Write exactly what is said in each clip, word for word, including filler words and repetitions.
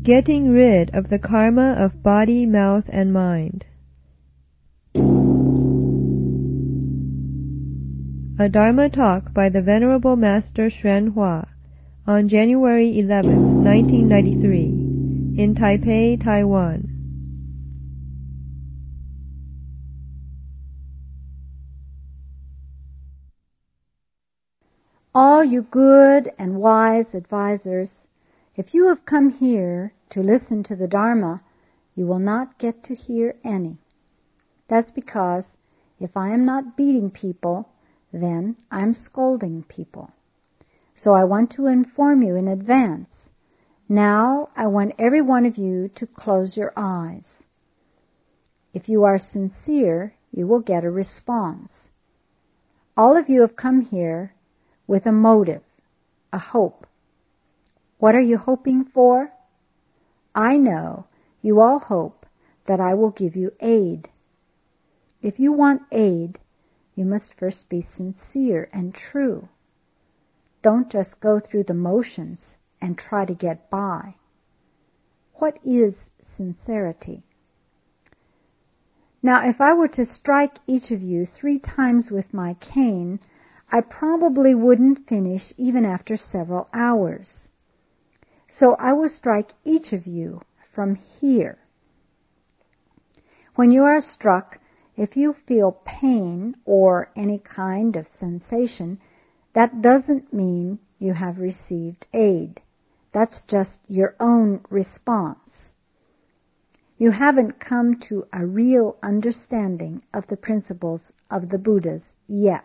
Getting rid of the karma of body, mouth, and mind. A Dharma talk by the Venerable Master Hsuan Hua on January eleventh, nineteen ninety-three, in Taipei, Taiwan. All you good and wise advisors, if you have come here to listen to the Dharma, you will not get to hear any. That's because if I am not beating people, then I'm scolding people. So I want to inform you in advance. Now I want every one of you to close your eyes. If you are sincere, you will get a response. All of you have come here with a motive, a hope. What are you hoping for? I know you all hope that I will give you aid. If you want aid, you must first be sincere and true. Don't just go through the motions and try to get by. What is sincerity? Now, if I were to strike each of you three times with my cane, I probably wouldn't finish even after several hours. So I will strike each of you from here. When you are struck, if you feel pain or any kind of sensation, that doesn't mean you have received aid. That's just your own response. You haven't come to a real understanding of the principles of the Buddhas yet.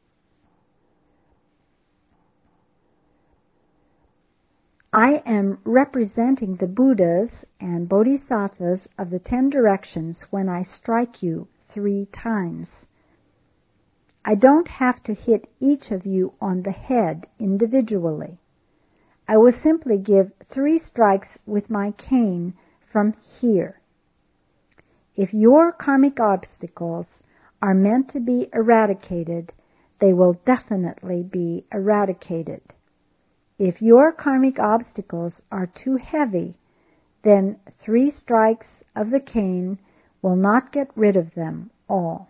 I am representing the Buddhas and Bodhisattvas of the ten directions when I strike you three times. I don't have to hit each of you on the head individually. I will simply give three strikes with my cane from here. If your karmic obstacles are meant to be eradicated, they will definitely be eradicated. If your karmic obstacles are too heavy, then three strikes of the cane will not get rid of them all.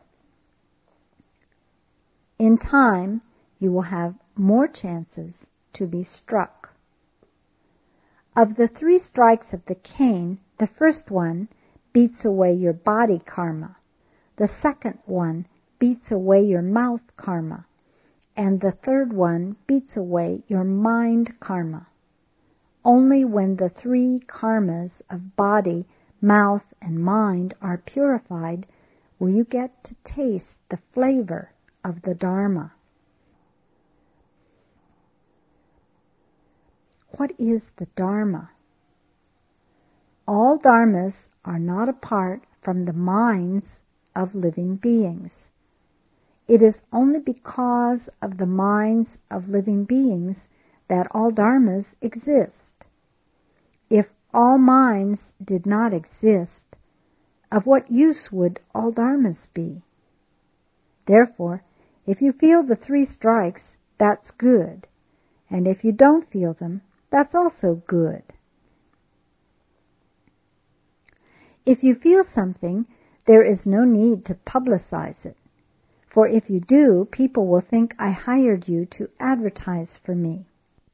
In time, you will have more chances to be struck. Of the three strikes of the cane, the first one beats away your body karma. The second one beats away your mouth karma. And the third one beats away your mind karma. Only when the three karmas of body, mouth, and mind are purified will you get to taste the flavor of the Dharma. What is the Dharma? All Dharmas are not apart from the minds of living beings. It is only because of the minds of living beings that all dharmas exist. If all minds did not exist, of what use would all dharmas be? Therefore, if you feel the three strikes, that's good. And if you don't feel them, that's also good. If you feel something, there is no need to publicize it. For if you do, people will think I hired you to advertise for me.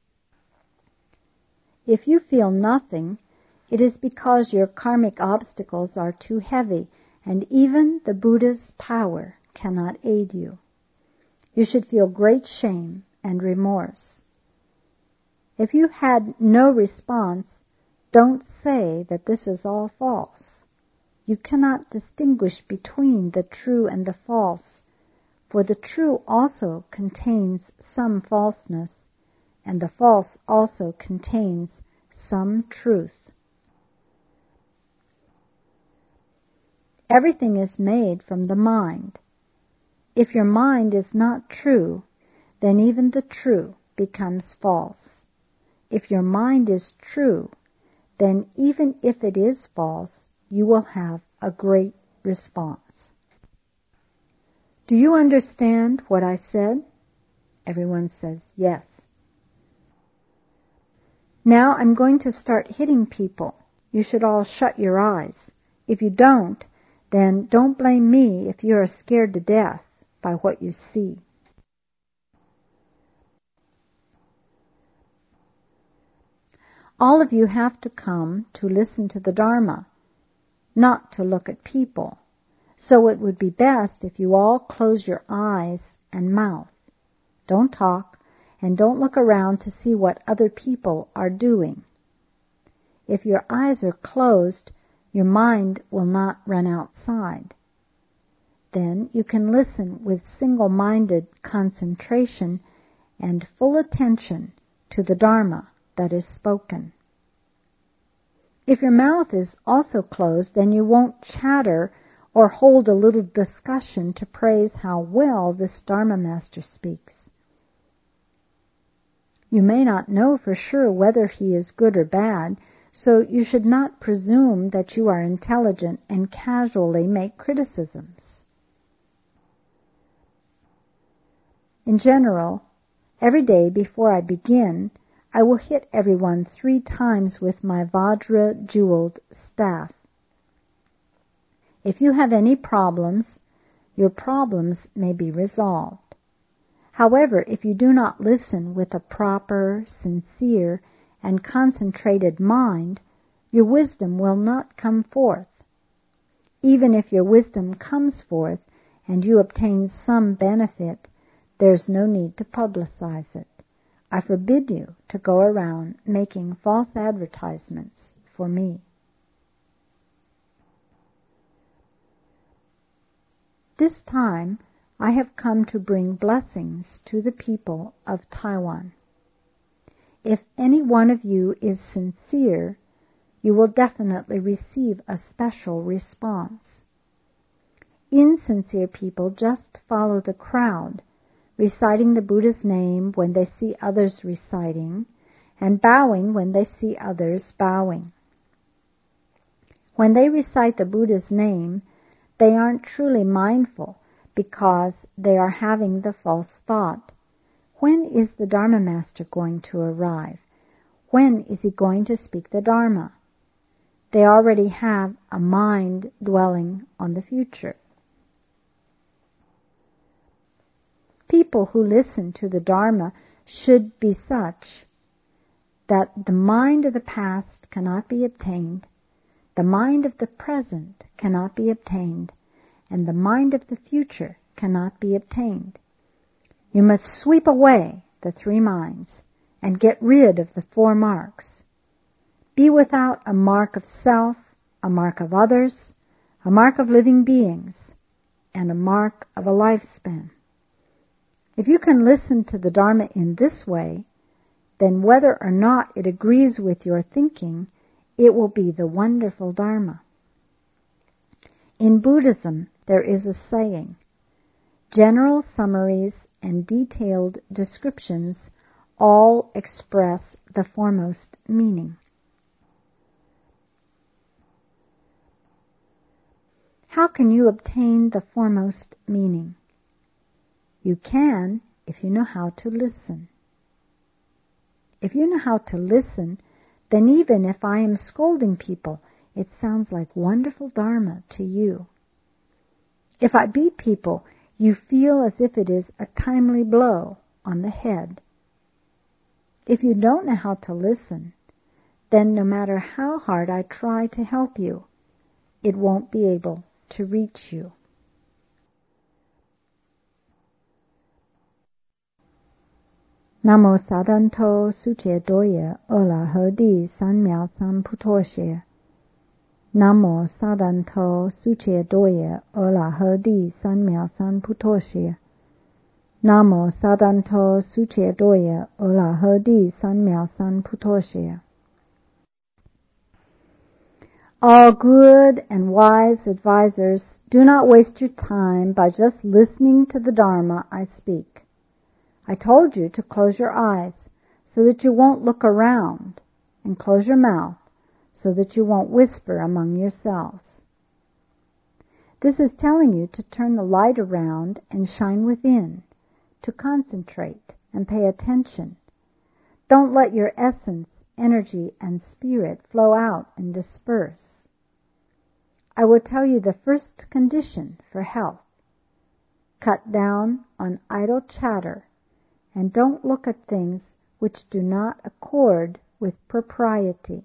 If you feel nothing, it is because your karmic obstacles are too heavy, and even the Buddha's power cannot aid you. You should feel great shame and remorse. If you had no response, don't say that this is all false. You cannot distinguish between the true and the false, for the true also contains some falseness, and the false also contains some truth. Everything is made from the mind. If your mind is not true, then even the true becomes false. If your mind is true, then even if it is false, you will have a great response. Do you understand what I said? Everyone says yes. Now I'm going to start hitting people. You should all shut your eyes. If you don't, then don't blame me if you are scared to death by what you see. All of you have to come to listen to the Dharma, not to look at people. So it would be best if you all close your eyes and mouth. Don't talk, and don't look around to see what other people are doing. If your eyes are closed, your mind will not run outside. Then you can listen with single-minded concentration and full attention to the Dharma that is spoken. If your mouth is also closed, then you won't chatter or hold a little discussion to praise how well this Dharma master speaks. You may not know for sure whether he is good or bad, so you should not presume that you are intelligent and casually make criticisms. In general, every day before I begin, I will hit everyone three times with my Vajra jeweled staff. If you have any problems, your problems may be resolved. However, if you do not listen with a proper, sincere, and concentrated mind, your wisdom will not come forth. Even if your wisdom comes forth and you obtain some benefit, there's no need to publicize it. I forbid you to go around making false advertisements for me. This time, I have come to bring blessings to the people of Taiwan. If any one of you is sincere, you will definitely receive a special response. Insincere people just follow the crowd, reciting the Buddha's name when they see others reciting, and bowing when they see others bowing. When they recite the Buddha's name, they aren't truly mindful because they are having the false thought. When is the Dharma Master going to arrive? When is he going to speak the Dharma? They already have a mind dwelling on the future. People who listen to the Dharma should be such that the mind of the past cannot be obtained, the mind of the present cannot be obtained, and the mind of the future cannot be obtained. You must sweep away the three minds and get rid of the four marks. Be without a mark of self, a mark of others, a mark of living beings, and a mark of a lifespan. If you can listen to the Dharma in this way, then whether or not it agrees with your thinking, it will be the wonderful Dharma. In Buddhism, there is a saying, general summaries and detailed descriptions all express the foremost meaning. How can you obtain the foremost meaning? You can if you know how to listen. If you know how to listen, then even if I am scolding people, it sounds like wonderful Dharma to you. If I beat people, you feel as if it is a timely blow on the head. If you don't know how to listen, then no matter how hard I try to help you, it won't be able to reach you. Namo Sadanto Suche Doye Ola Hodi Sanmiao San Putoshe. Namo Sadanto Suche Doye Ola Hodi Sanmiao San Putoshe. Namo Sadanto Suche Doye Ola Hodi Sanmiao San Putoshe. All good and wise advisors, do not waste your time by just listening to the Dharma I speak. I told you to close your eyes so that you won't look around, and close your mouth so that you won't whisper among yourselves. This is telling you to turn the light around and shine within, to concentrate and pay attention. Don't let your essence energy and spirit flow out and disperse. I will tell you the first condition for health. Cut down on idle chatter and don't look at things which do not accord with propriety.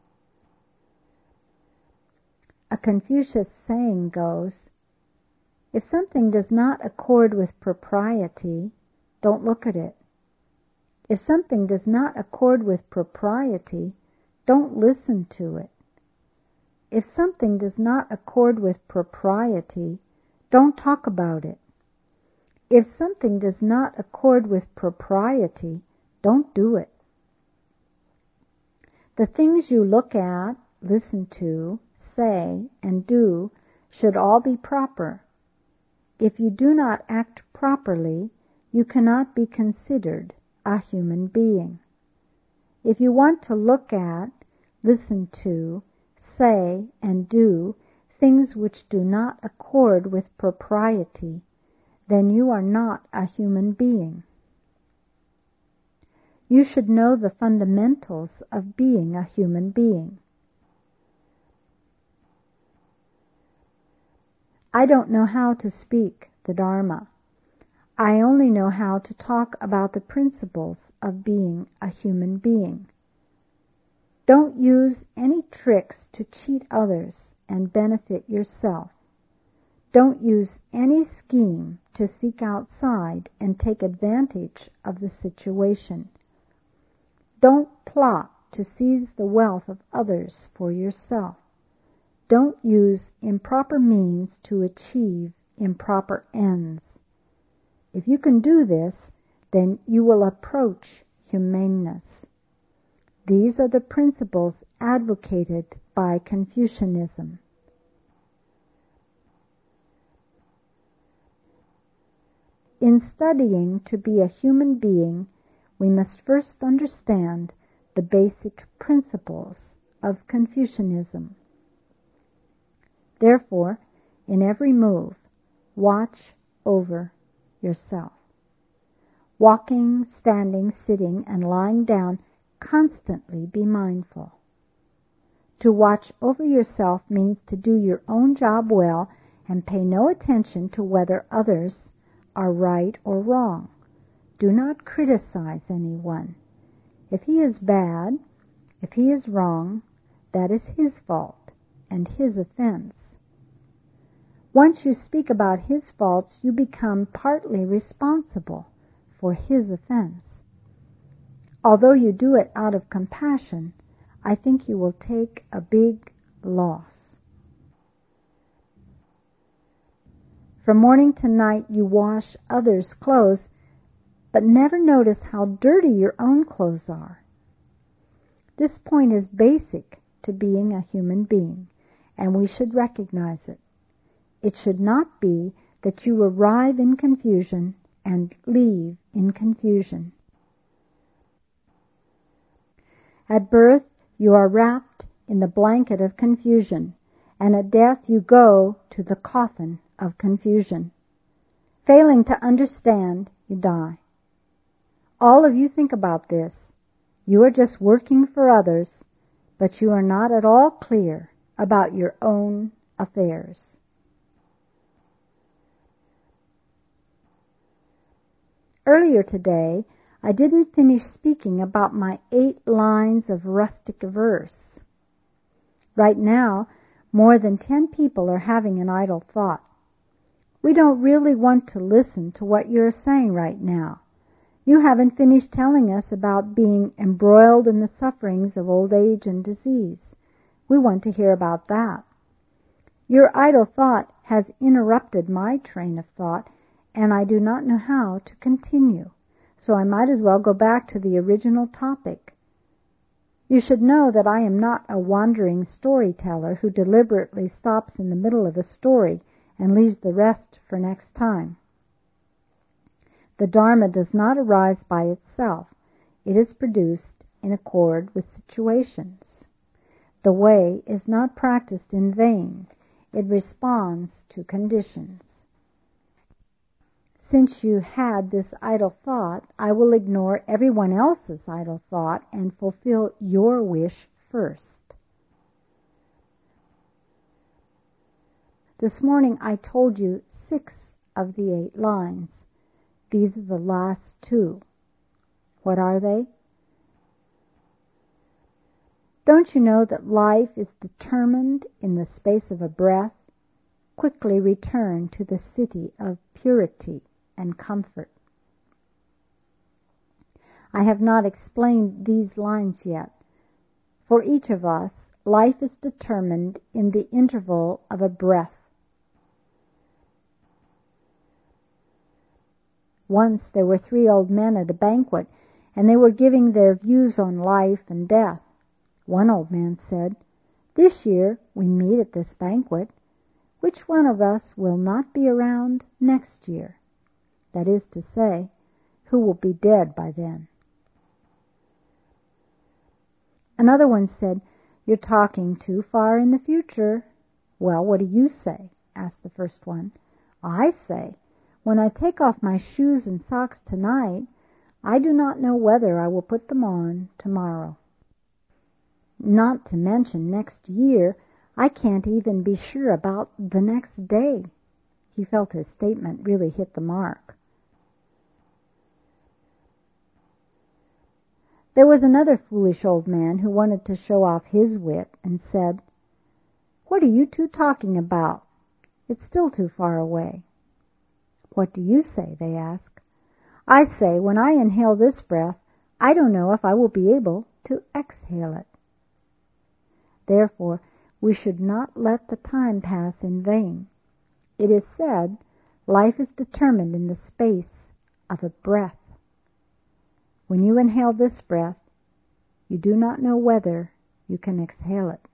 A Confucius saying goes, if something does not accord with propriety, don't look at it. If something does not accord with propriety, don't listen to it. If something does not accord with propriety, don't talk about it. If something does not accord with propriety, don't do it. The things you look at, listen to, say, and do should all be proper. If you do not act properly, you cannot be considered a human being. If you want to look at, listen to, say, and do things which do not accord with propriety, then you are not a human being. You should know the fundamentals of being a human being. I don't know how to speak the Dharma. I only know how to talk about the principles of being a human being. Don't use any tricks to cheat others and benefit yourself. Don't use any scheme to seek outside and take advantage of the situation. Don't plot to seize the wealth of others for yourself. Don't use improper means to achieve improper ends. If you can do this, then you will approach humaneness. These are the principles advocated by Confucianism. In studying to be a human being, we must first understand the basic principles of Confucianism. Therefore, in every move, watch over yourself. Walking, standing, sitting, and lying down, constantly be mindful. To watch over yourself means to do your own job well and pay no attention to whether others are right or wrong. Do not criticize anyone. If he is bad, if he is wrong, that is his fault and his offense. Once you speak about his faults, you become partly responsible for his offense. Although you do it out of compassion, I think you will take a big loss. From morning to night you wash others' clothes, but never notice how dirty your own clothes are. This point is basic to being a human being, and we should recognize it. It should not be that you arrive in confusion and leave in confusion. At birth, you are wrapped in the blanket of confusion, and at death you go to the coffin of confusion. Failing to understand, you die. All of you think about this. You are just working for others, but you are not at all clear about your own affairs. Earlier today, I didn't finish speaking about my eight lines of rustic verse. Right now, more than ten people are having an idle thought. We don't really want to listen to what you're saying right now. You haven't finished telling us about being embroiled in the sufferings of old age and disease. We want to hear about that. Your idle thought has interrupted my train of thought, and I do not know how to continue, so I might as well go back to the original topic. You should know that I am not a wandering storyteller who deliberately stops in the middle of a story and leaves the rest for next time. The Dharma does not arise by itself. It is produced in accord with situations. The way is not practiced in vain. It responds to conditions. Since you had this idle thought, I will ignore everyone else's idle thought and fulfill your wish first. This morning I told you six of the eight lines. These are the last two. What are they? Don't you know that life is determined in the space of a breath? Quickly return to the city of purity and comfort. I have not explained these lines yet. For each of us, life is determined in the interval of a breath. Once there were three old men at a banquet, and they were giving their views on life and death. One old man said, "This year we meet at this banquet. Which one of us will not be around next year? That is to say, who will be dead by then?" Another one said, "You're talking too far in the future." "Well, what do you say?" asked the first one. "I say, when I take off my shoes and socks tonight, I do not know whether I will put them on tomorrow. Not to mention next year, I can't even be sure about the next day." He felt his statement really hit the mark. There was another foolish old man who wanted to show off his wit and said, "What are you two talking about? It's still too far away." "What do you say?" they asked. "I say, when I inhale this breath, I don't know if I will be able to exhale it." Therefore, we should not let the time pass in vain. It is said, life is determined in the space of a breath. When you inhale this breath, you do not know whether you can exhale it.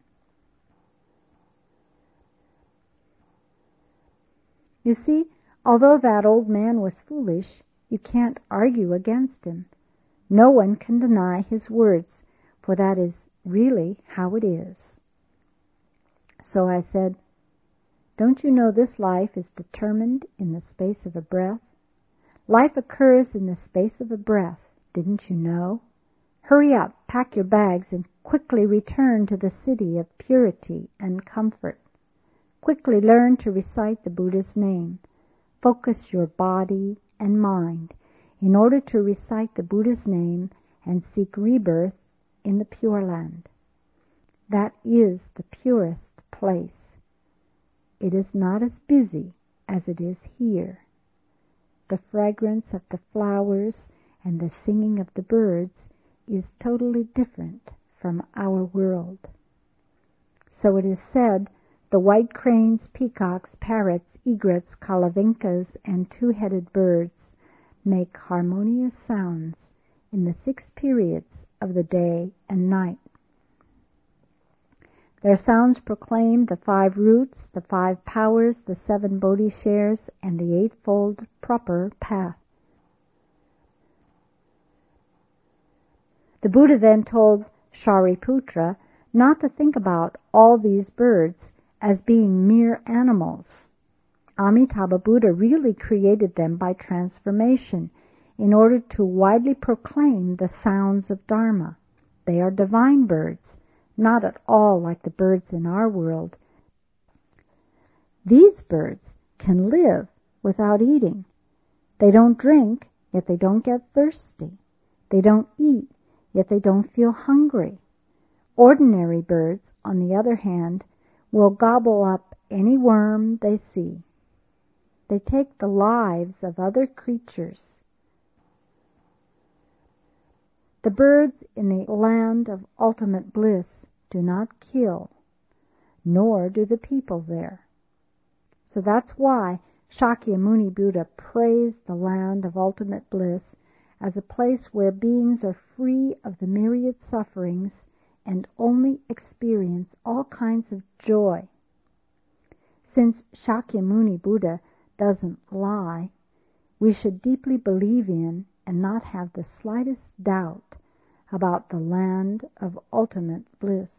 You see, although that old man was foolish, you can't argue against him. No one can deny his words, for that is really how it is. So I said, "Don't you know this life is determined in the space of a breath? Life occurs in the space of a breath. Didn't you know? Hurry up, pack your bags, and quickly return to the city of purity and comfort. Quickly learn to recite the Buddha's name. Focus your body and mind in order to recite the Buddha's name and seek rebirth in the Pure Land. That is the purest place. It is not as busy as it is here. The fragrance of the flowers and the singing of the birds is totally different from our world. So it is said, the white cranes, peacocks, parrots, egrets, calavincas, and two-headed birds make harmonious sounds in the six periods of the day and night. Their sounds proclaim the five roots, the five powers, the seven bodhishares, and the eightfold proper path. The Buddha then told Shariputra not to think about all these birds as being mere animals. Amitabha Buddha really created them by transformation in order to widely proclaim the sounds of Dharma. They are divine birds, not at all like the birds in our world. These birds can live without eating. They don't drink, yet they don't get thirsty. They don't eat, yet they don't feel hungry. Ordinary birds, on the other hand, will gobble up any worm they see. They take the lives of other creatures. The birds in the land of ultimate bliss do not kill, nor do the people there. So that's why Shakyamuni Buddha praised the land of ultimate bliss as a place where beings are free of the myriad sufferings and only experience all kinds of joy. Since Shakyamuni Buddha doesn't lie, we should deeply believe in and not have the slightest doubt about the land of ultimate bliss.